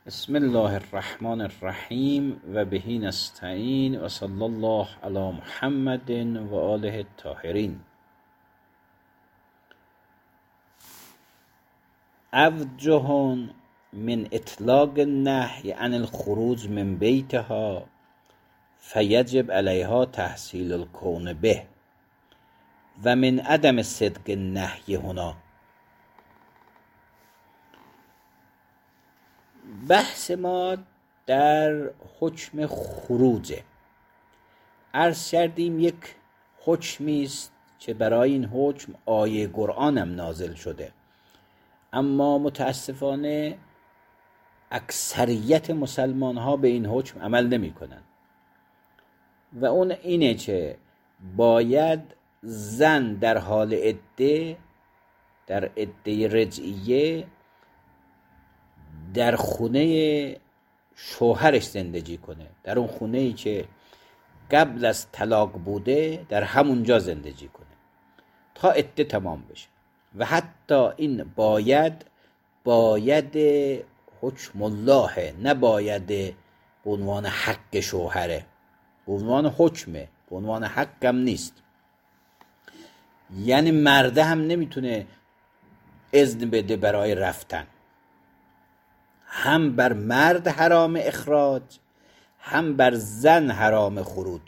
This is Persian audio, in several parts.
بسم الله الرحمن الرحیم و بهی نستعین و صلی الله علی محمد و آله الطاهرین. اوجه من اطلاق النهی عن الخروج من بیتها فیجب علیها تحصیل الکون به و من عدم صدق النهی هنا. بحث ما در حکم خروجه. عرض کردیم یک حکمی است که برای این حکم آیه قرآن هم نازل شده، اما متاسفانه اکثریت مسلمان ها به این حکم عمل نمی کنند و اون اینه که باید زن در حال عده، در عده رجعیه، در خونه شوهرش زندگی کنه، در اون خونه‌ای که قبل از طلاق بوده در همونجا زندگی کنه تا عده تمام بشه. و حتی این باید حکم الله، نه باید به عنوان حق شوهره، به عنوان حکمه، به عنوان حق هم نیست. یعنی مرده هم نمیتونه اذن بده برای رفتن، هم بر مرد حرام اخراج، هم بر زن حرام خروج.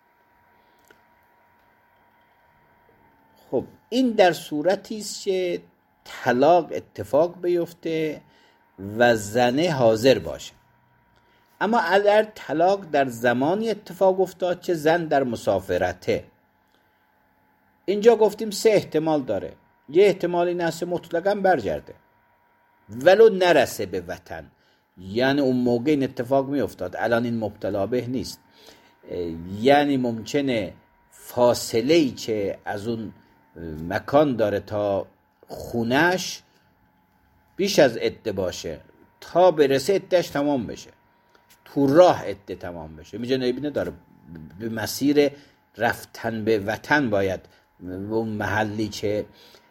خب این در صورتی است که طلاق اتفاق بیفته و زنه حاضر باشه. اما اگر طلاق در زمانی اتفاق افتاد که زن در مسافرته، اینجا گفتیم سه احتمال داره. یه احتمال این است مطلقاً برگرده ولو نرسه به وطن، یعنی اون موقع این اتفاق می افتاد، الان این مبتلا به نیست. یعنی ممکنه فاصله‌ای که از اون مکان داره تا خونش بیش از عده باشه، تا برسه عدهش تمام بشه، تو راه عده تمام بشه. میجه نبینه داره به مسیر رفتن به وطن، باید اون محلی که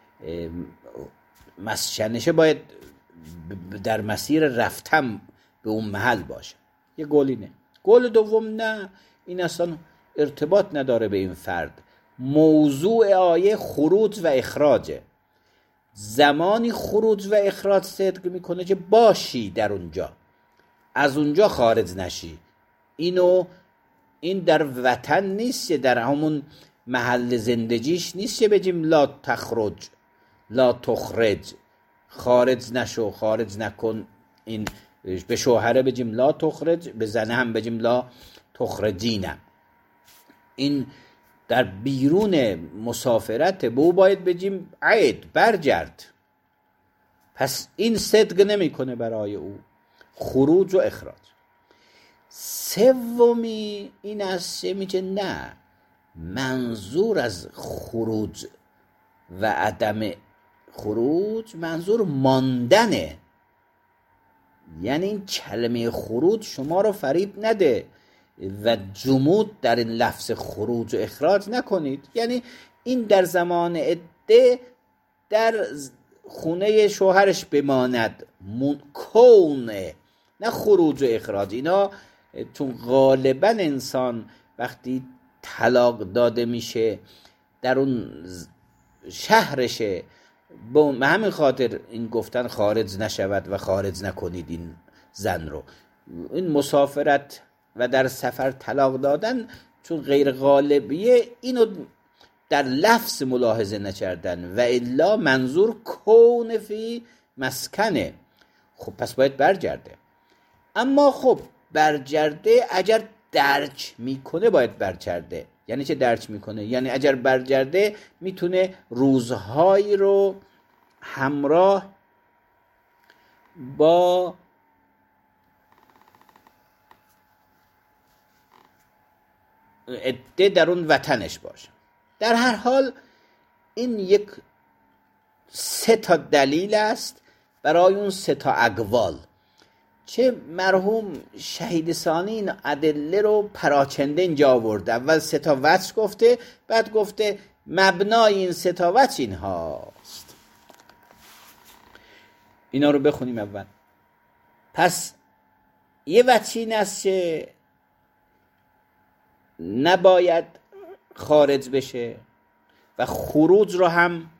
مسکنشه باید در مسیر رفتن به اون محل باشه. یه قول اینه. قول دوم نه، این اصلا ارتباط نداره به این فرد. موضوع آیه خروج و اخراجه. زمانی خروج و اخراج صدق میکنه که باشی در اونجا، از اونجا خارج نشی. این در وطن نیست، در همون محل زندگیش نیست که بگیم لا تخرج لا تخرج، خارج نشو، خارج نکن. این به شوهره بگیم لا تخرج، به زنه هم بگیم لا تخرجینه. این در بیرون مسافرت، به او باید بگیم عید، برگرد. پس این صدق نمی کنه برای او خروج و اخراج. سومی این است میگه نه، منظور از خروج و عدم خروج منظور ماندنه. یعنی این کلمه خروج شما رو فریب نده و جمود در این لفظ خروج و اخراج نکنید. یعنی این در زمان عده در خونه شوهرش بماند، کونه، نه خروج و اخراج. اینا چون غالبا انسان وقتی طلاق داده میشه در اون شهرشه، به همین خاطر این گفتن خارج نشود و خارج نکنید این زن رو. این مسافرت و در سفر طلاق دادن چون غیر غالبیه، اینو در لفظ ملاحظه نکردن و الا منظور کون فی مسکنه. خب پس باید برگرده. اما خب برگرده اگر درک میکنه باید برگرده. یعنی چه درک میکنه؟ یعنی اگر برگرده میتونه روزهایی رو همراه با عده در اون وطنش باشه. در هر حال این یک سه تا دلیل است برای اون سه تا اقوال که مرحوم شهید ثانی این ادله رو پراکنده اینجا آورده. اول سه تا وجه گفته، بعد گفته مبنای این سه تا وجه این هاست. اینا رو بخونیم اول. پس یه وجه این است که نباید خارج بشه و خروج رو هم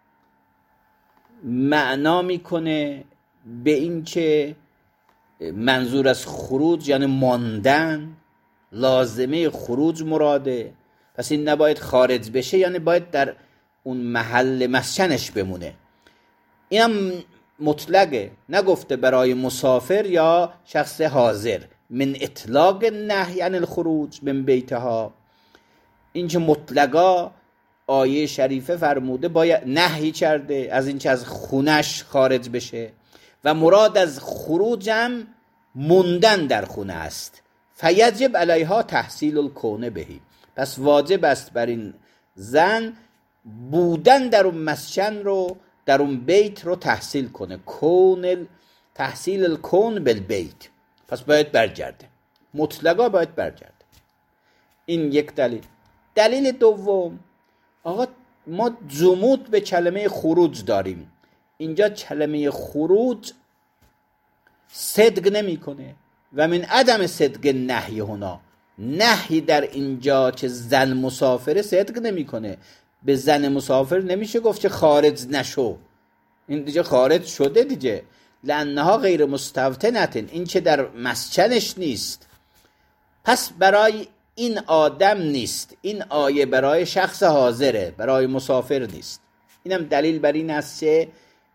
معنا میکنه به این که منظور از خروج یعنی ماندن، لازمه خروج مراده، پس این نباید خارج بشه، یعنی باید در اون محل مسکنش بمونه. اینم مطلقه، نگفته برای مسافر یا شخص حاضر. من اطلاق نهی عن الخروج من بیتها، این که مطلقا آیه شریفه فرموده باید نهی کرده از این که از خونش خارج بشه و مراد از خروجم موندن در خونه است. فیجب علیها تحصیل الکون بهی، پس واجب است بر این زن بودن در اون مسکن رو، در اون بیت رو تحصیل کنه. تحصیل الکون بالبیت، پس باید برگرده، مطلقا باید برگرده. این یک دلیل. دلیل دوم، آقا ما جمود به کلمه خروج داریم، اینجا کلمه خروج صدق نمی کنه و من عدم صدق نهی هنا، نهی در اینجا که زن مسافر صدق نمی کنه. به زن مسافر نمیشه گفت که خارج نشو، این دیگه خارج شده دیگه. لانها غیر مستوطنتن، این که در مسکنش نیست، پس برای این آدم نیست. این آیه برای شخص حاضره، برای مسافر نیست. اینم دلیل بر این است که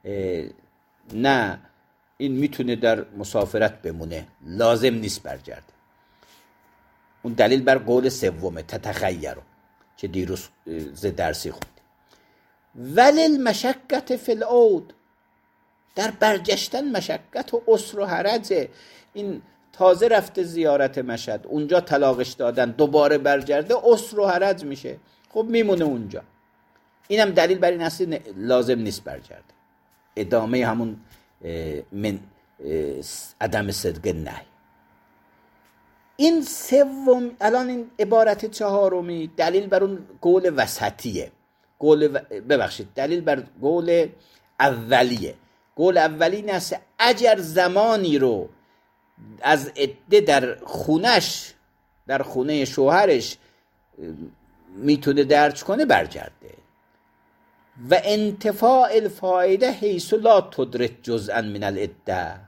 نه، این میتونه در مسافرت بمونه، لازم نیست برگرده. اون دلیل بر قول سومه تتخیرو که دیروز درسی خوندیم. ولی المشقت فی العود، در برگشتن مشقت و عسر و حرجه. این تازه رفته زیارت مشهد، اونجا طلاقش دادن، دوباره برگرده، عسر و حرج میشه، خب میمونه اونجا. اینم دلیل بر این است لازم نیست برگرده. ادامه همون من عدم صدق نهی. این سوم، الان این عبارت چهارمی دلیل بر اون قول وسطیه، دلیل بر قول اولیه. قول اولی نست اگر زمانی رو از عده در خونش، در خونه شوهرش میتونه درج کنه، برگرده. و انتفاع الفایده حیث لا تدرک جزءا من العده،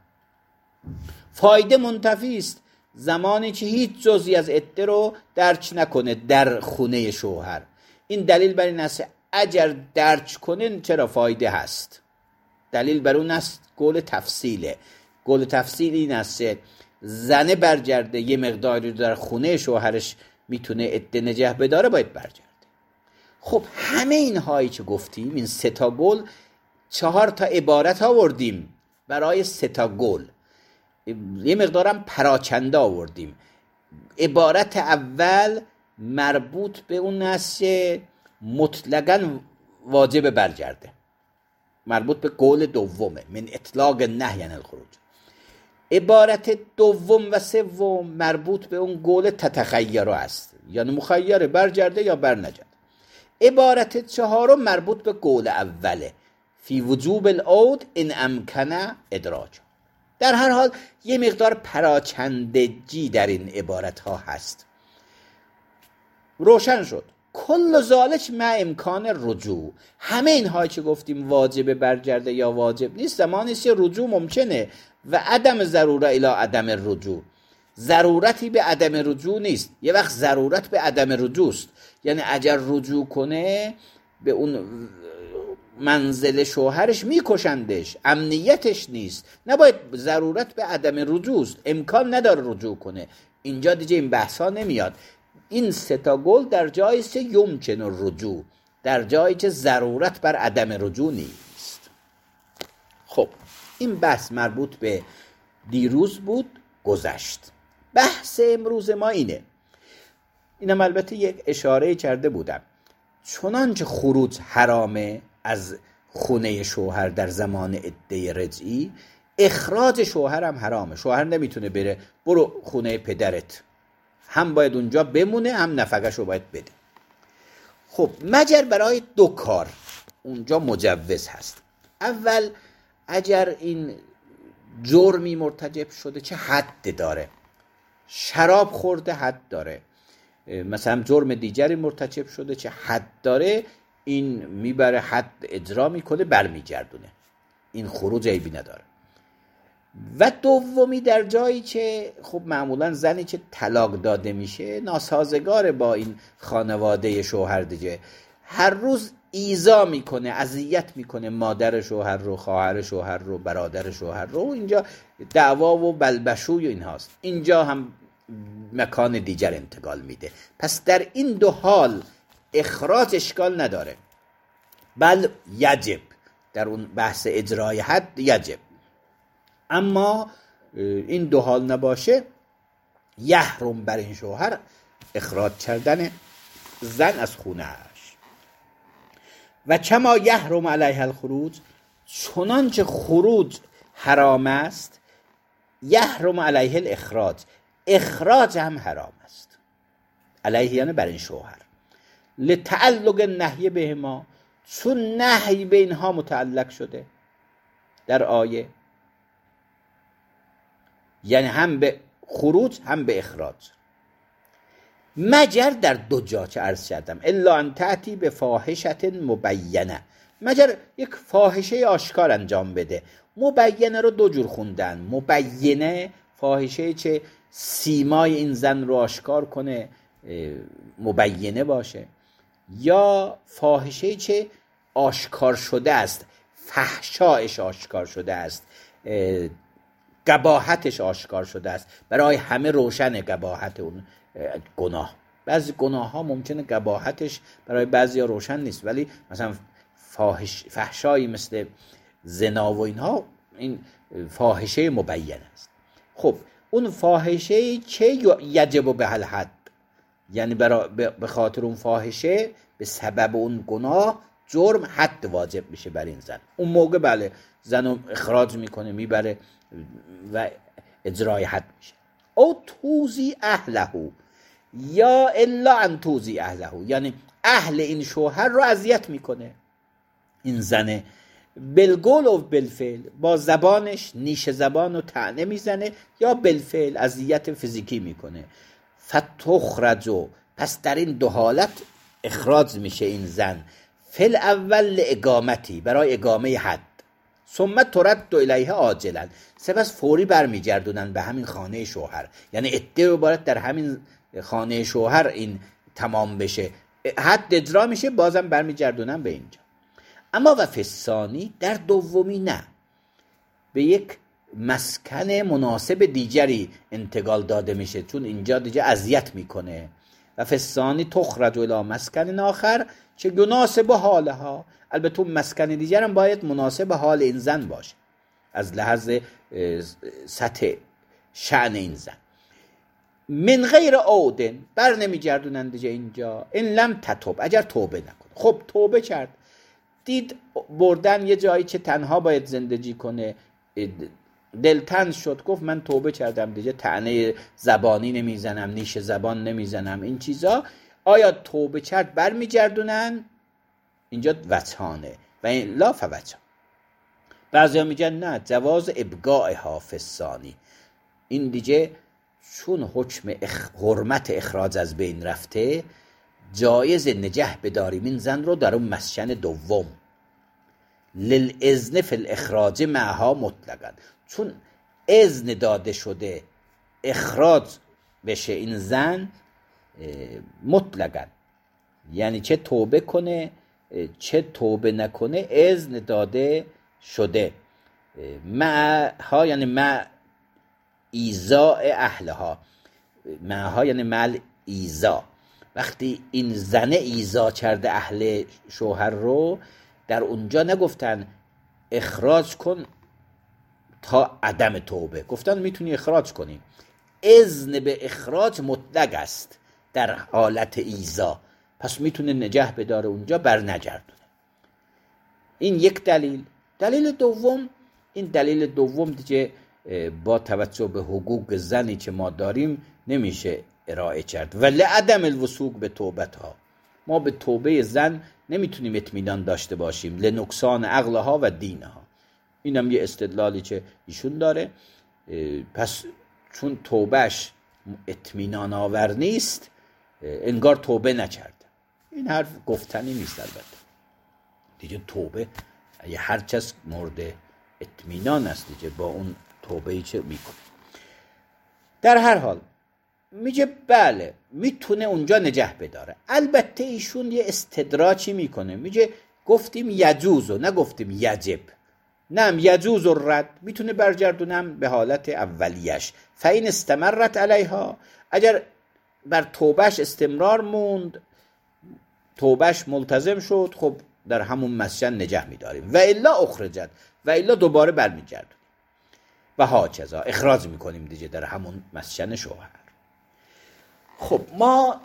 فایده منتفی است زمانی که هیچ جزئی از عده رو درک نکنه در خونه شوهر. این دلیل بر این است اگر درک کنه چرا فایده هست. دلیل بر اون است قول تفصیله. قول تفصیل این است زنه برگرده یه مقداری در خونه شوهرش میتونه عده نگه بداره، باید برگرده. خب همه این هایی که گفتیم، این 3 تا قول، 4 تا عبارت آوردیم برای 3 تا قول، یه مقدارم پراکنده آوردیم. عبارت اول مربوط به اون است که مطلقاً واجب برگرده، مربوط به قول دومه، من اطلاق نهی عن الخروج. عبارت دوم و سوم مربوط به اون قول تتخیره است، یعنی مخیره برگرده یا برنگرده. عبارت چهارم مربوط به قول اوله، فی وجوب العود ان امکن ادراج. در هر حال یه مقدار پراکندگی در این عبارت ها هست. روشن شد کل ذالک مع امکان رجوع. همه اینهایی که گفتیم واجب برگرده یا واجب نیست، زمانی است که رجوع ممکنه و عدم ضروره الی عدم الرجوع، ضرورتی به عدم رجوع نیست. یه وقت ضرورت به عدم رجوع است، یعنی اگر رجوع کنه به اون منزل شوهرش میکشندش، امنیتش نیست، نباید. ضرورت به عدم رجوع است، امکان نداره رجوع کنه. اینجا دیگه این بحثا نمیاد. این 3 تا قول در جایی است که یمکن الرجوع، در جایی که ضرورت بر عدم رجوع نیست. خب این بحث مربوط به دیروز بود، گذشت. بحث امروز ما اینه، اینم البته یک اشاره کرده بودم، چنانچه خروج حرامه از خونه شوهر در زمان عده رجعی، اخراج شوهر هم حرامه. شوهر نمیتونه بره برو خونه پدرت، هم باید اونجا بمونه هم نفقش رو باید بده. خب مگر برای 2 کار اونجا مجوز هست. اول اگر این جرمی مرتکب شده چه حد داره. شراب خورده حد داره، مثلا جرم دیگری مرتکب شده چه حد داره، این میبره حد اجرا میکنه برمیگردونه، این خروج عیبی نداره. و دومی در جایی که خب معمولا زنی که طلاق داده میشه ناسازگار با این خانواده شوهر دیگه، هر روز ایذا میکنه، اذیت میکنه مادر شوهر رو، خواهر شوهر رو، برادر شوهر رو، اینجا دعوا و بلبشوی این هاست، اینجا هم مکان دیگر انتقال میده. پس در این دو حال اخراج اشکال نداره، بل یجب، در اون بحث اجرای حد یجب. اما این دو حال نباشه یحرم بر این شوهر اخراج کردن زن از خونهش. و کما یحرم علیه الخروج، چنانچه خروج حرام است، یحرم علیه الاخراج، اخراج هم حرام است. علیه یعنی بر این شوهر، لتعلق نهی بهما، چون نهی به اینها متعلق شده در آیه، یعنی هم به خروج هم به اخراج. مگر در دو جا که عرض کردم، الا ان تأتی به فاحشة مبینه، مگر یک فاحشه آشکار انجام بده. مبینه رو دو جور خوندن، مبینه فاحشه که سیمای این زن رو آشکار کنه مبینه باشه، یا فاحشه که آشکار شده است، فحشایش آشکار شده است، قباحتش آشکار شده است، برای همه روشن قباحت اون گناه. بعضی گناه ها ممکنه قباحتش برای بعضی ها روشن نیست، ولی مثلا فحشایی مثل زنا و اینها، این فاحشه مبین است. خب اون فاحشه چه یجب به الحد، یعنی به خاطر اون فاحشه به سبب اون گناه جرم حد واجب میشه بر این زن، اون موقع بله زن رو اخراج میکنه میبره و اجرای حد میشه. او توزی اهله، یا الا ان توزی اهله، یعنی اهل این شوهر رو اذیت میکنه این زنه، بالقول و بالفعل، با زبانش نیش زبان رو طعنه میزنه، یا بالفعل اذیت فیزیکی میکنه. فتخرجو، پس در این دو حالت اخراج میشه این زن، فل اول اقامتی، برای اقامه حد، ثم ترد الیه عاجلا، سپس فوری برمیگردونن به همین خانه شوهر، یعنی عده رو باید در همین خانه شوهر این تمام بشه، حد اجرا میشه، بازم برمیگردونن به اینجا. اما و فسانی، در دومی نه، به یک مسکن مناسب دیگری انتقال داده میشه، چون اینجا دیگه اذیت میکنه. و فسانی تخرج الی مسکن آخر چه مناسب حالها، البته مسکن دیگر هم باید مناسب حال این زن باشه از لحاظ سطح شأن این زن. من غیر عودن، بر نمیگردونن دیگه اینجا، این لم تتوب، اگر توبه نکنه. خب توبه کرد، دید بردن یه جایی که تنها باید زندگی کنه، دلتنگ شد، گفت من توبه کردم دیگه، طعنه زبانی نمیزنم، نیش زبان نمیزنم، این چیزا. آیا توبه کرد برمیگردونن؟ اینجا وجهانه و این لا فوجه. بعضی ها میگن نه، جواز ابقاء فسانی، این دیگه چون حکم حرمت اخراج از بین رفته، جایز نگه بداریم این زن رو در اون مسکن دوم، للاذن فی الاخراج معها مطلقا، چون اذن داده شده اخراج بشه این زن مطلقا، یعنی چه توبه کنه چه توبه نکنه اذن داده شده. معها یعنی مع ایذاء اهلها، معها یعنی مع ایذاء، وقتی این زنه ایذا کرده اهل شوهر رو، در اونجا نگفتن اخراج کن تا عدم توبه، گفتن میتونی اخراج کنی. اذن به اخراج مطلق است در حالت ایذا، پس میتونه نگه بداره اونجا، بر نگردونه. این یک دلیل. دلیل دوم، این دلیل دوم دیگه با توجه به حقوق زنی که ما داریم نمیشه ارائه کرد. ولی عدم الوثوق به توبتها، ما به توبه زن نمیتونیم اطمینان داشته باشیم، لنقصان عقلها و دینها. اینم یه استدلالی که ایشون داره. پس چون توبهش اطمینان آور نیست، انگار توبه نکرده. این حرف گفتنی نیست. البته دیگه توبه یه هر کس مورد اطمینان است دیگه با اون توبه‌ای که میکنه. در هر حال میگه بله میتونه اونجا نگه بداره. البته ایشون یه استدراکی میکنه، میگه گفتیم یجوز و نه گفتیم یجب. نم یجوز و رد، میتونه برگردونم به حالت اولیش. فاین استمرت علیها، اگر بر توبهش استمرار موند، توبهش ملتزم شد، خب در همون مسجد نگه میداریم. و الا اخرجت، و الا دوباره برمیگردونیم و هاکذا اخراج میکنیم دیگه در همون مسجد شوهر. خب ما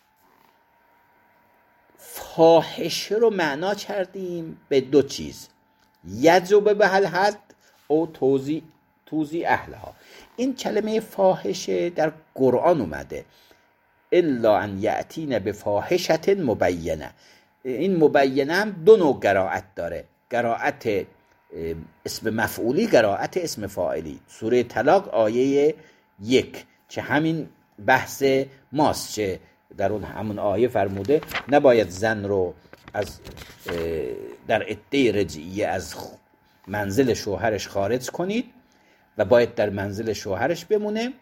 فاحشه رو معنا کردیم به دو چیز، یجب به الحد او توزی اهلها. این کلمه فاحشه در قرآن اومده، الا ان یأتین بفاحشة مبینه. این مبینه هم دو نوع قرائت داره، قرائت اسم مفعولی، قرائت اسم فاعلی. سوره طلاق آیه 1 که همین بحث ماست، که در اون همون آیه فرموده نباید زن رو از در عده رجعیه از منزل شوهرش خارج کنید و باید در منزل شوهرش بمونه،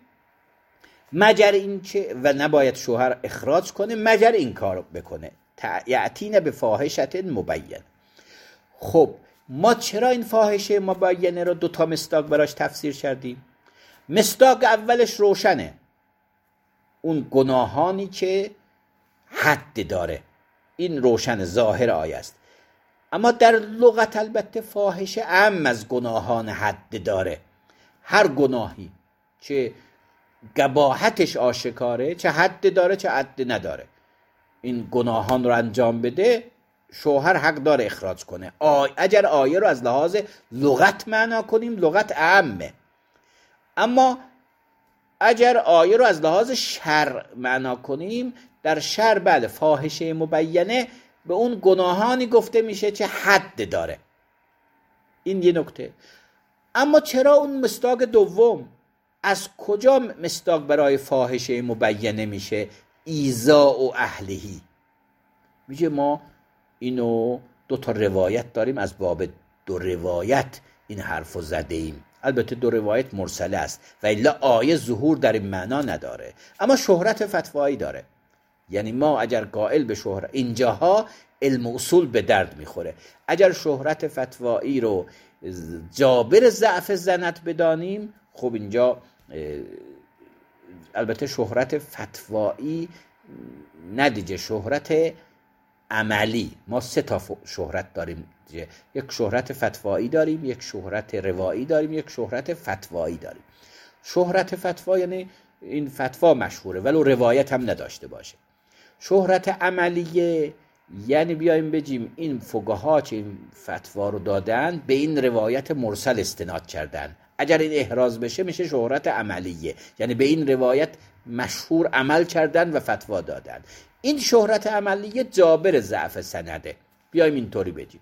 مگر این که و نباید شوهر اخراج کنه مگر این کار بکنه. یأتین بفاحشة مبینه. خب ما چرا این فاحشه مبینه رو دوتا مصداق براش تفسیر کردیم؟ مصداق اولش روشنه، اون گناهانی که حد داره، این روشن ظاهر آیه است. اما در لغت البته فاحشه عام از گناهان حد داره. هر گناهی که قباحتش آشکاره، چه حد داره چه حد نداره، این گناهان رو انجام بده، شوهر حق داره اخراج کنه. اگر آیه رو از لحاظ لغت معنا کنیم، لغت عامه. اما اگر آیه رو از لحاظ شرع معنا کنیم، در شرع بله فاحشه مبینه به اون گناهانی گفته میشه که حد داره. این یه نکته. اما چرا اون مصداق دوم؟ از کجا مصداق برای فاحشه مبینه میشه؟ ایذاء و اهلهی. میگه ما اینو دو تا روایت داریم، از باب دو روایت این حرفو زده ایم. البته دو روایت مرسله است و الا آیه ظهور در این معنا نداره، اما شهرت فتوایی داره. یعنی ما اگر قائل به شهرت، اینجاها علم اصول به درد میخوره، اگر شهرت فتوایی رو جابر ضعف زنت بدانیم، خب اینجا البته شهرت فتوایی ندیجه، شهرت عملی. ما سه تا شهرت داریم دیگه. یک شهرت فتوایی داریم، یک شهرت روایی داریم، یک شهرت فتوایی داریم. شهرت فتوا یعنی این فتوا مشهوره ولو روایت هم نداشته باشه. شهرت عملیه یعنی بیایم بگیم این فقها که این فتوا رو دادن به این روایت مرسل استناد کردن، اگر این احراز بشه میشه شهرت عملیه، یعنی به این روایت مشهور عمل کردن و فتوا دادن. این شهرت عملیه جابر ضعف سنده، بیایم اینطوری بگیم.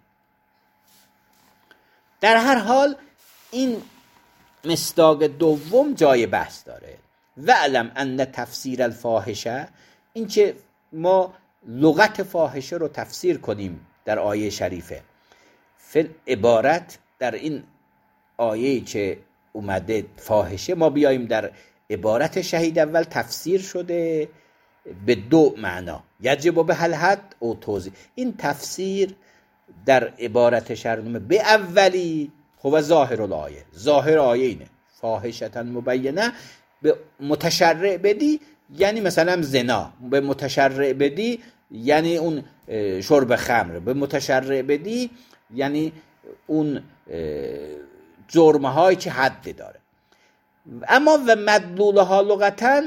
در هر حال این مصداق دوم جای بحث داره. و علم ان تفسیر الفاحشه، این که ما لغت فاحشه رو تفسیر کنیم در آیه شریفه، فل عبارت در این آیه که اومده فاحشه، ما بیاییم در عبارت شهید اول تفسیر شده به دو معنا، یجب به الحد او توزیع. این تفسیر در عبارت شرنومه به اولی خب ظاهر الآیه، ظاهر آیه اینه فاحشة مبینه. به متشرع بدی یعنی مثلا زنا، به متشرع بدی یعنی اون شرب خمر، به متشرع بدی یعنی اون جرمهایی که حد داره. اما و مدلولها لغتاً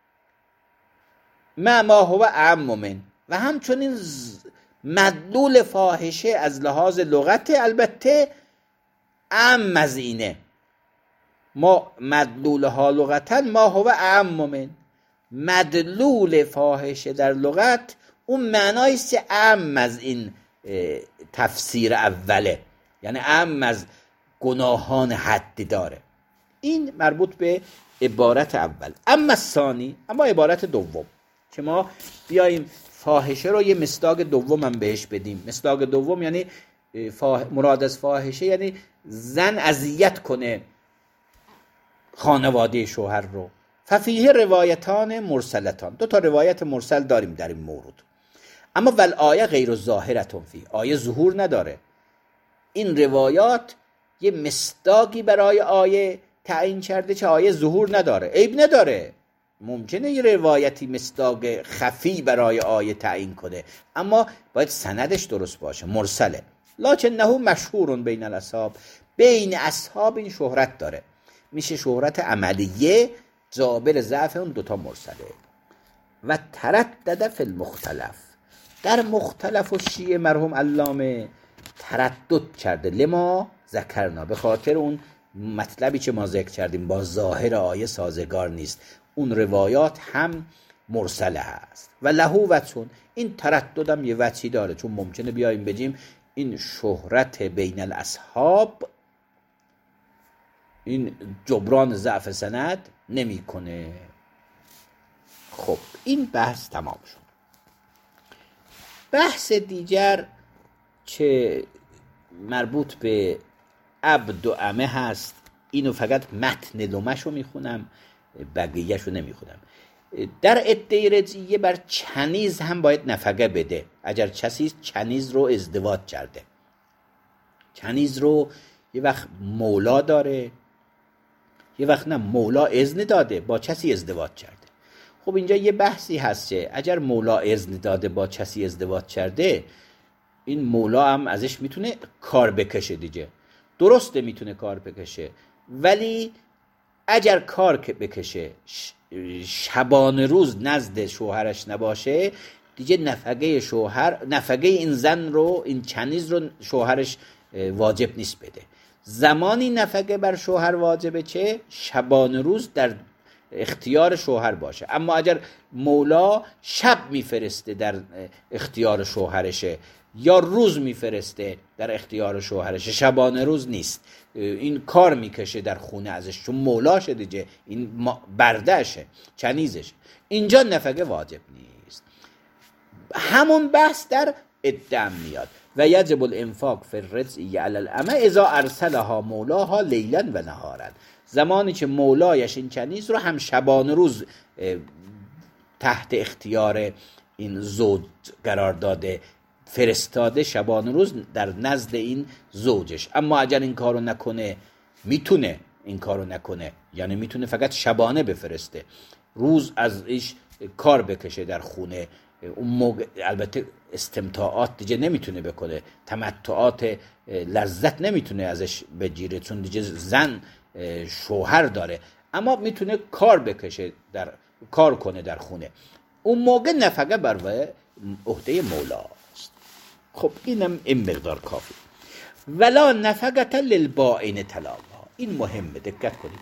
ما هو اعم من، و همچنین مدلول فاحشه از لحاظ لغت البته اعم از اینه. ما مدلولها لغتاً ما هو اعم من، مدلول فاحشه در لغت اون معنایست که اعم از این تفسیر اوله، یعنی اعم از گناهان حد داره. این مربوط به عبارت اول. اما ثانی، اما عبارت دوم که ما بیاییم فاحشه رو یه مصداق دوم هم بهش بدیم. مصداق دوم یعنی مراد از فاحشه یعنی زن اذیت کنه خانواده شوهر رو. ففیه روایتان مرسلتان، 2 تا روایت مرسل داریم در این مورد. اما والآیه غیر ظاهرتون فی، آیه ظهور نداره. این روایات یه مصداقی برای آیه تعیین کرده چه آیه ظهور نداره. عیب نداره، ممکنه یه روایتی مصداق خفی برای آیه تعیین کنه، اما باید سندش درست باشه، مرسله. لکنه مشهور بین الاصحاب، بین اصحاب این شهرت داره، میشه شهرت عملیه جابر ضعف اون 2 تا مرسله. و تردد فی المختلف، در مختلف و شیعه مرحوم علامه تردد کرده. لما ذکرنا، به خاطر اون مطلبی که ما ذکر کردیم با ظاهر آیه سازگار نیست، اون روایات هم مرسله هست. و لهو وجهون، این ترددم یه وجهی داره، چون ممکنه بیاییم بگیم این شهرت بین الاصحاب این جبران ضعف سند نمیکنه. خب این بحث تمام شد. بحث دیگر که مربوط به عبد و امه هست، اینو فقط متن لمشو میخونم، بقیهشو نمیخونم. در عده رجعیه بر چنیز هم باید نفقه بده اگر کسی چنیز رو ازدواج کرده. چنیز رو یه وقت مولا داره، یه وقت نه مولا اذن داده با کسی ازدواج کرده. خب اینجا یه بحثی هست که اگر مولا اذن داده با کسی ازدواج کرده، این مولا هم ازش میتونه کار بکشه دیگه. درسته میتونه کار بکشه، ولی اگر کار بکشه شبانه روز نزد شوهرش نباشه دیگه نفقه این زن رو، این چنیز رو شوهرش واجب نیست بده. زمانی نفقه بر شوهر واجبه چه شبانه روز در اختیار شوهر باشه. اما اگر مولا شب میفرسته در اختیار شوهرشه یا روز میفرسته در اختیار شوهرشه، شبانه روز نیست، این کار میکشه در خونه ازش، چون مولاشه دیگه، این بردهشه، چنیزشه، اینجا نفقه واجب نیست. همون بحث در عده میاد. و یجب الانفاق فی الرجعیه علی الامه اذا ارسلها مولاها لیلا و نهارا، زمانی که مولایش این چنیز رو هم شبانه روز تحت اختیار این زوج قرار داده، فرستاده شبانه روز در نزد این زوجش. اما اگر این کارو نکنه، میتونه این کارو نکنه، یعنی میتونه فقط شبانه بفرسته، روز از ایش کار بکشه در خونه، اون موقع البته استمتاعات دیگه نمیتونه بکنه، تمتعات لذت نمیتونه ازش بگیره، چون دیگه زن شوهر داره، اما میتونه کار بکشه، کار کنه در خونه، اون موقع نفقه بر عهده مولاست. خب اینم این مقدار کافی. ولا نفقت للبائن طلاقها، این مهمه، دقت کنید.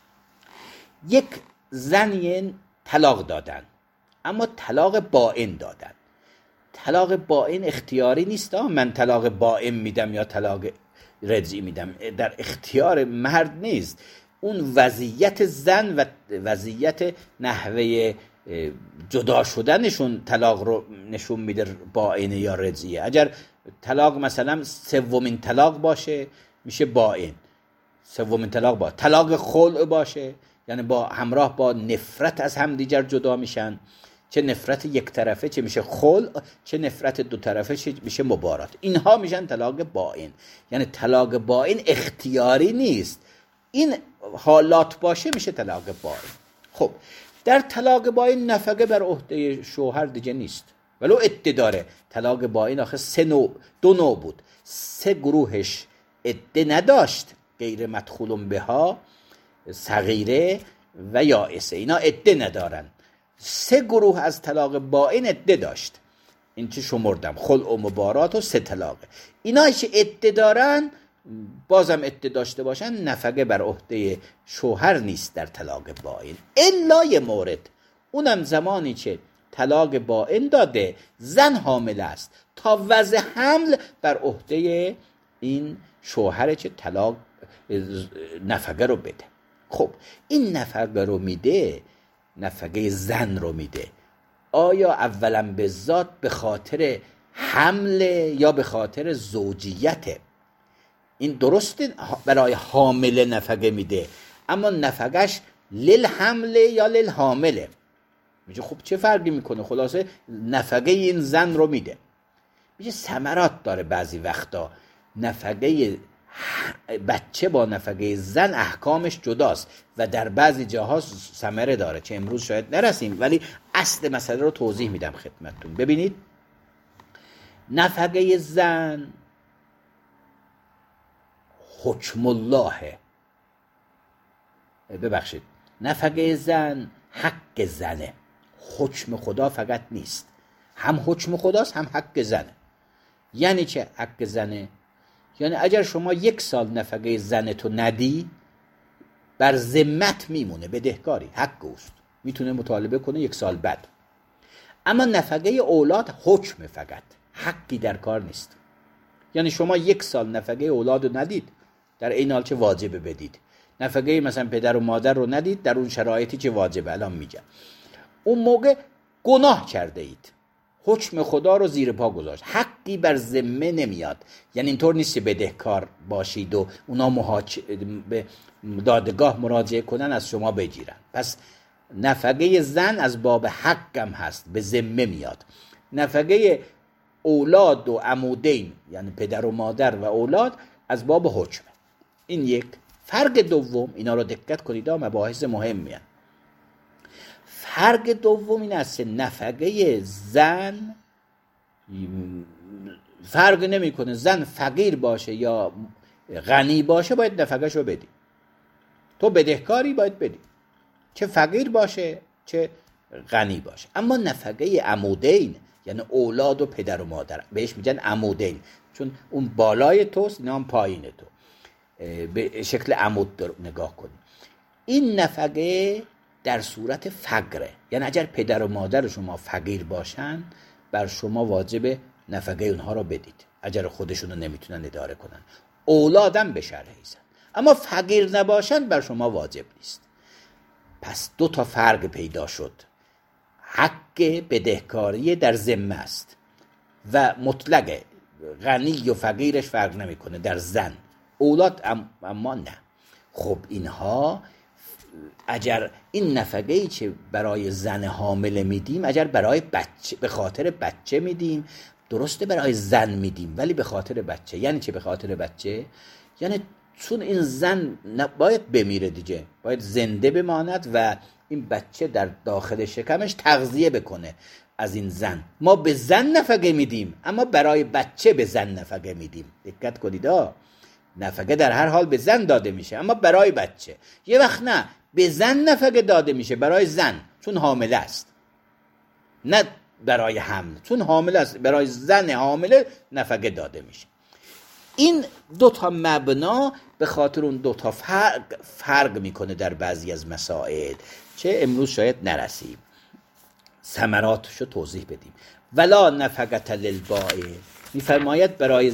یک زنی طلاق دادن، اما طلاق بائن دادن. طلاق بائن اختیاری نیست، من طلاق بائن میدم یا طلاق رجعی میدم، در اختیار مرد نیست. اون وضعیت زن و وضعیت نحوه جدا شدنشون طلاق رو نشون میده، بائن یا رجعیه. اگر طلاق مثلا سومین طلاق باشه میشه بائن، سومین طلاق با طلاق خلع باشه، یعنی با همراه با نفرت از همدیگر جدا میشن، چه نفرت یک طرفه چه میشه خلع، چه نفرت دو طرفه چه میشه مبارات، اینها میشن طلاق بائن. یعنی طلاق بائن اختیاری نیست، این حالات باشه میشه طلاق بائن. خب در طلاق بائن نفقه بر عهده شوهر دیگه نیست، ولو عده داره. طلاق بائن آخه دو نوع بود، 3 گروهش عده نداشت، غیر مدخول بها، صغیره و یائسه، اینا عده ندارن. 3 گروه از طلاق بائن عده داشت، این چه شمردم، خلع و مبارات و 3 طلاقه. اینا که عده دارن بازم عده داشته باشن، نفقه بر عهده شوهر نیست در طلاق بائن، الا یه مورد، اونم زمانی که طلاق بائن داده زن حامل است، تا وضع حمل بر عهده این شوهر که طلاق نفقه رو بده. خب این نفقه رو میده، نفقه زن رو میده، آیا اولا به ذات به خاطر حمل یا به خاطر زوجیته؟ این درسته برای حامله نفقه میده، اما نفقش لیل حمله یا لیل حامله؟ میگه خب چه فرقی میکنه؟ خلاصه نفقه این زن رو میده. میگه ثمرات داره بعضی وقتا، نفقه بچه با نفقه زن احکامش جداست و در بعضی جاها ثمره داره که امروز شاید نرسیم، ولی اصل مسئله رو توضیح میدم خدمتتون. ببینید نفقه زن حکم الله، ببخشید، نفقه زن حق زنه، حکم خدا فقط نیست، هم حکم خداست هم حق زنه. یعنی چه حق زنه؟ یعنی اگر شما 1 سال نفقه زنتو ندی، بر ذمت میمونه، بدهکاری، حق اوست، میتونه مطالبه کنه 1 سال بعد. اما نفقه اولاد حکم، فقط حقی در کار نیست. یعنی شما 1 سال نفقه اولادو ندید، در این حال چه واجبه بدید. نفقه مثلا پدر و مادر رو ندید در اون شرایطی که واجبه، الان میگم، اون موقع گناه کرده اید، حکم خدا رو زیر پا گذاشت، حقی بر ذمه نمیاد. یعنی اینطور نیست که بدهکار باشید و اونا به دادگاه مراجعه کنن از شما بگیرن. پس نفقه زن از باب حقم هست، به ذمه میاد. نفقه اولاد و عمودین، یعنی پدر و مادر و اولاد، از باب حکم. این یک. فرق دوم، اینا رو دقت کنید، مباحث مهمیه. فرق دوم این است، نفقه زن فرق نمیکنه، زن فقیر باشه یا غنی باشه باید نفقهش رو بدی. تو بدهکاری باید بدی، چه فقیر باشه چه غنی باشه. اما نفقه عمودین، یعنی اولاد و پدر و مادر، بهش میگن عمودین، چون اون بالای توست، اینا هم پایین تو، به شکل عمود نگاه کنی. این نفقه در صورت فقره، یعنی اگر پدر و مادر شما فقیر باشن، بر شما واجب نفقه اونها رو بدید، اگر خودشونو نمیتونن اداره کنن. اولادم به شرح ایزن، اما فقیر نباشن بر شما واجب نیست. پس 2 تا فرق پیدا شد. حق بدهکاری در ذمه است و مطلقه، غنی و فقیرش فرق نمیکنه در زن، اولاد اما نه. خب اینها اگر این نفقه‌ای که برای زن حامله میدیم، اگر برای بچه، به خاطر بچه میدیم، درسته برای زن میدیم ولی به خاطر بچه. یعنی چه به خاطر بچه؟ یعنی چون این زن باید بمیره دیگه، باید زنده بماند و این بچه در داخل شکمش تغذیه بکنه از این زن. ما به زن نفقه میدیم اما برای بچه به زن نفقه میدیم. دقت کنید، نفقه در هر حال به زن داده میشه اما برای بچه. یه وقت نه، به زن نفقه داده میشه برای زن چون حامله است، نه برای حمل چون حامله است، برای زن حامله نفقه داده میشه. این 2 تا مبنا به خاطر اون 2 تا فرق میکنه در بعضی از مسائل چه امروز شاید نرسیم. ثمراتشو توضیح بدیم. ولا نفقة للبائن، میفرماید برای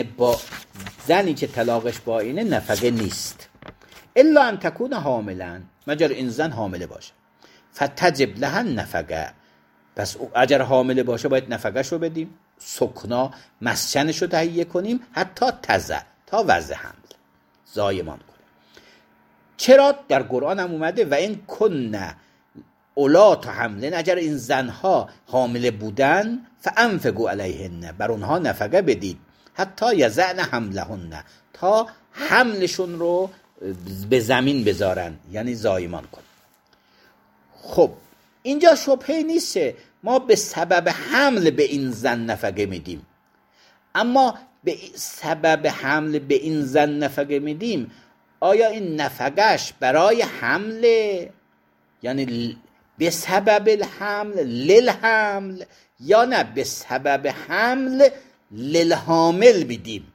زنی که طلاقش بائنه نفقه نیست، الا ان تکون حاملا، مگر این زن حامله باشه. فتجب لها نفقه، پس اگر حامله باشه باید نفقهشو بدیم، سکنا مسکنشو تهیه کنیم، حتی تا وضع حمل زایمان کنیم. چرا در قرآن هم اومده و این کنه اولات حملن، اگر این زنها حامله بودن، فانفقوا علیهن، بر اونها نفقه بدید، حتی یضعن حملهن، تا حملشون رو به زمین بذارن، یعنی زایمان کن. خب اینجا شبهه نیست، ما به سبب حمل به این زن نفقه میدیم، اما به سبب حمل به این زن نفقه میدیم، آیا این نفقهش برای حمل، یعنی به سبب الحمل للحمل، یا نه به سبب حمل للحامل بدیم؟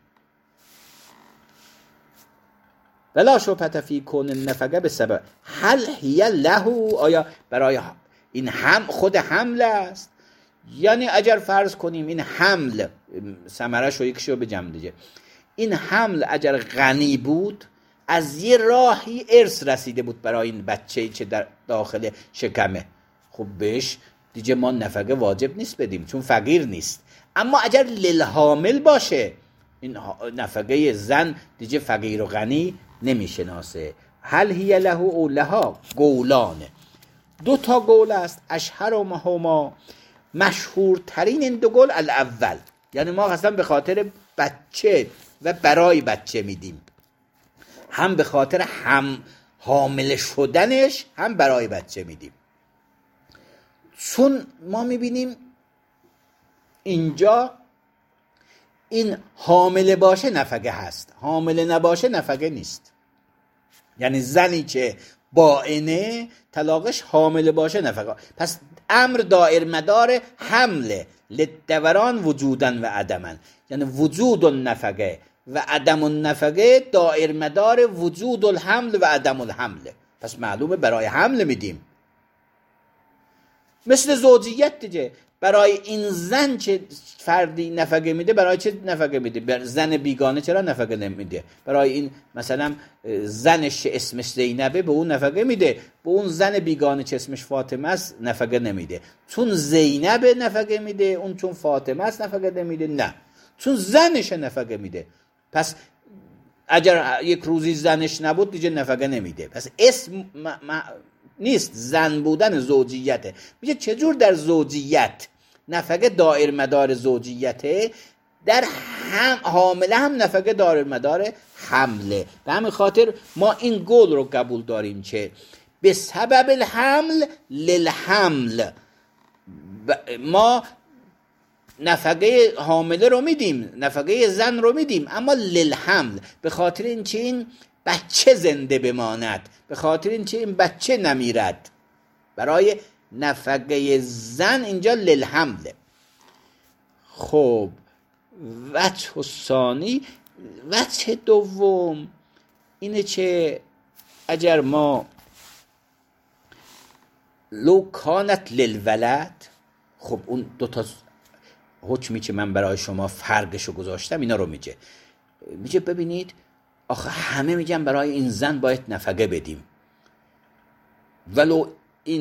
ولا شبهة فی کون النفقه به سبب هل هی له، آیا برای این خود حمل است؟ یعنی اگر فرض کنیم این حمل ثمرش رو یکشو بجم دیگه، این حمل اگر غنی بود از یه راهی ارث رسیده بود برای این بچه‌ای که در داخل شکمه. خب بهش دیگه ما نفقه واجب نیست بدیم چون فقیر نیست. اما اگر للحامل باشه این نفقه زن دیگه فقیر و غنی نمیشناسه. هل هی له او لها قولانه، 2 تا قول است. اشهرهما، مشهورترین این 2 قول الاول، یعنی ما اصلا به خاطر بچه و برای بچه میدیم، هم به خاطر هم حامل شدنش هم برای بچه میدیم. چون ما میبینیم اینجا این حامله باشه نفقه هست، حامله نباشه نفقه نیست. یعنی زنی که باینه طلاقش حامله باشه نفقه. پس امر دایر مدار حمله للدوران وجودن و عدمن، یعنی وجود النفقه و عدم النفقه دایر مدار وجود الحمل و عدم الحمله. پس معلومه برای حمل میدیم. مثل زوجیت دیگه، برای این زن چه فردی نفقه میده، برای چه نفقه میده؟ بر زن بیگانه چرا نفقه نمیده؟ برای این مثلا زنش اسمش زینبه به اون نفقه میده، به اون زن بیگانه چه اسمش فاطمه است نفقه نمیده. چون زینب نفقه میده، اون چون فاطمه است نفقه نمیده؟ نه، چون زنش نفقه میده. پس اگر یک روزی زنش نبود دیگه نفقه نمیده. پس اسم نیست، زن بودن زوجیته. میگه چجور در زوجیت نفقه دایر مدار زوجیته، در هم حامله هم نفقه دایر مدار حمله. به همین خاطر ما این قول رو قبول داریم که به سبب الحمل للحمل ما نفقه حامله رو میدیم، نفقه زن رو میدیم، اما للحمل به خاطر این که این بچه زنده بماند، به خاطر این که این بچه نمیرد. برای نفقه زن اینجا للحمله. خب وجه ثانی، وجه دوم اینه که اگر ما لو کانت للولد، خب اون 2 تا حکمی که من برای شما فرقشو گذاشتم اینا رو میگه ببینید آخه همه میگن برای این زن باید نفقه بدیم، ولو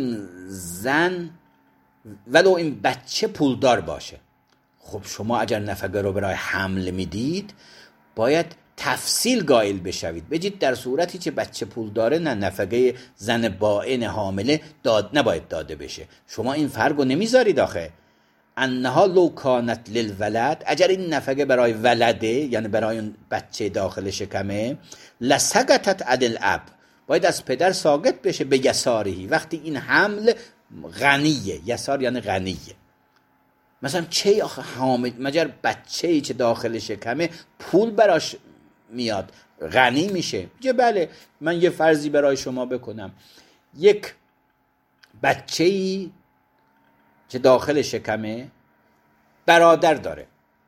این بچه پولدار باشه. خب شما اگر نفقه رو برای حمل میدید باید تفصیل قائل بشوید، بگید در صورتی که بچه پول داره نه نفقه زن باین حامله نباید داده بشه. شما این فرق رو نمیذارید. آخه انها لو کانت للولد، اگر این نفقه برای ولده یعنی برای اون بچه داخل شکمه، لسقطت عن الاب، باید از پدر ساقط بشه به یسارهی، وقتی این حمل غنیه. یسار یعنی غنیه. مثلا چه آخه حامل مگر بچه‌ای که داخل شکمه پول براش میاد غنی میشه؟ بله. من یه فرضی برای شما بکنم، یک بچه‌ای که داخل شکمه برادر داره،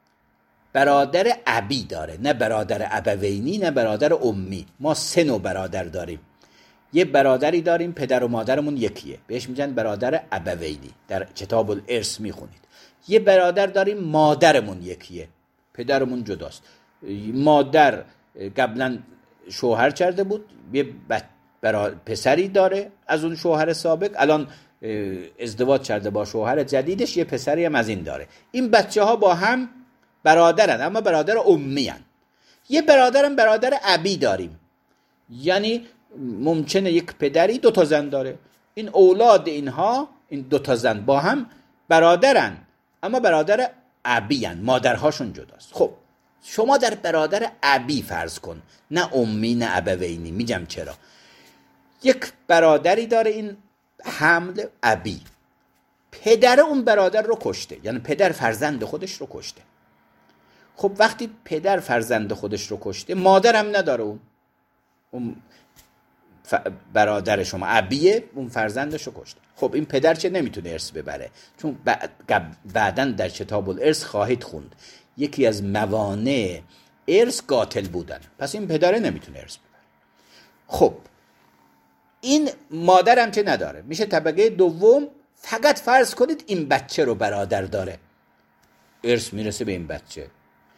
برادر ابی داره، نه برادر ابوینی نه برادر امی. ما 3 نوع برادر داریم. یه برادری داریم پدر و مادرمون یکیه، بهش میگن برادر ابوینی، در کتاب الارث میخونید. یه برادر داریم مادرمون یکیه، پدرمون جداست. مادر قبلا شوهر کرده بود، یه پسری داره از اون شوهر سابق، الان ازدواج کرده با شوهر جدیدش، یه پسری هم از این داره. این بچه ها با هم برادرن اما برادر امی هن. یه برادرم برادر ابی داریم، یعنی ممکنه یک پدری 2 تا زن داره، این اولاد اینها این 2 تا زن با هم برادرن اما برادر ابی هن، مادرهاشون جداست. خب شما در برادر ابی فرض کن، نه امی نه ابوینی. میگم چرا. یک برادری داره این حمل ابی، پدر اون برادر رو کشته، یعنی پدر فرزند خودش رو کشته. خب وقتی پدر فرزند خودش رو کشته، مادرم نداره، اون برادر شما ابیه، اون فرزندش رو کشته. خب این پدر چه نمیتونه ارث ببره، چون بعداً در کتاب الارث خواهید خوند یکی از موانع ارث قاتل بودن، پس این پدر نمیتونه ارث ببره. خب این مادرم که نداره، میشه طبقه دوم. فقط فرض کنید این بچه رو برادر داره، ارث میرسه به این بچه.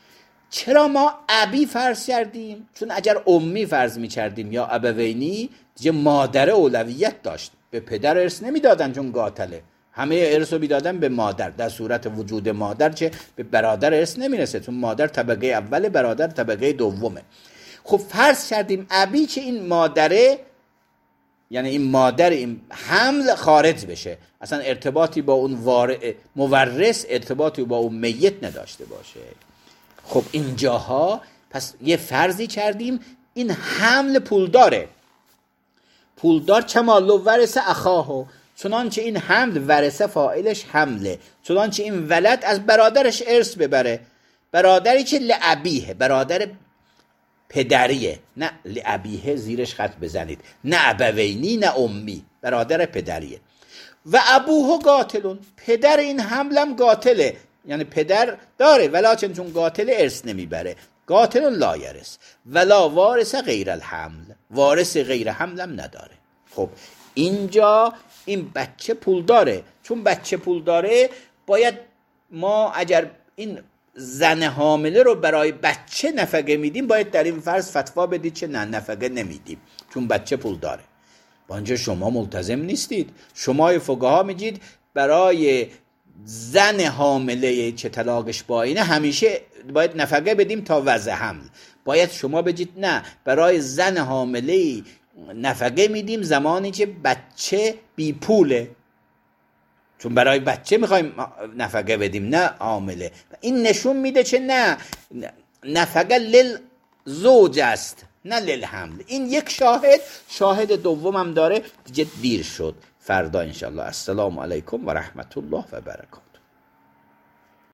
چرا ما ابی فرض کردیم؟ چون اگر امی فرض می‌کردیم یا ابوینی دیگه مادر اولویت داشت، به پدر ارث نمیدادن چون قاتله، همه ارث رو میدادن به مادر. در صورت وجود مادر چه به برادر ارث نمیرسه، چون مادر طبقه اول، برادر طبقه دومه. خب فرض کردیم ابی که این مادره، یعنی این مادر این حمل خارج بشه، اصلا ارتباطی با اون مورث، ارتباطی با اون میت نداشته باشه. خب اینجاها پس یه فرضی کردیم این حمل پولداره. پولدار کما لو ورث اخاهو، چنانچه این حمل ورثه فاعلش حمله، چنانچه این ولد از برادرش ارث ببره. برادری که لعبیه، برادر پدریه، نه لعبیه زیرش خط بزنید، نه ابوینی نه امی، برادر پدریه. و ابوه قاتلون، پدر این حملم قاتله، یعنی پدر داره ولیکن چون قاتل ارث نمیبره. قاتل لا یرث ولا وارث غیر الحمل، وارث غیر حملم نداره. خب اینجا این بچه پول داره، چون بچه پول داره باید ما اگر این زن حامله رو برای بچه نفقه میدیم، باید در این فرض فتوا بدید که نه نفقه نمیدیم چون بچه پول داره. با اینجا شما ملتزم نیستید. شما فقها میگید برای زن حامله که طلاقش پایینه همیشه باید نفقه بدیم تا وضع حمل. باید شما بگید نه، برای زن حامله نفقه میدیم زمانی که بچه بی پوله، چون برای بچه میخوایم نفقه بدیم نه حامله. این نشون میده که نه، نفقه للزوج است نه للحمل. این یک شاهد دومم داره، دیگه دیر شد. فردا انشالله. السلام علیکم و رحمت الله و برکاته.